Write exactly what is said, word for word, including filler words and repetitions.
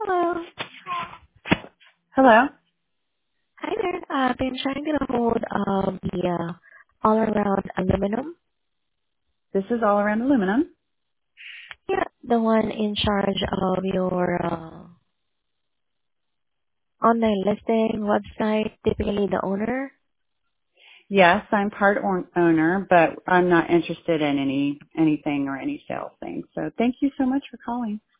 Hello. Hello. Hi there. Uh, I've been trying to get a hold of the uh, all-around aluminum. This is All Around Aluminum. Yeah, the one in charge of your uh, online listing website, typically the owner. Yes, I'm part own- owner, but I'm not interested in any anything or any sales thing. So thank you so much for calling.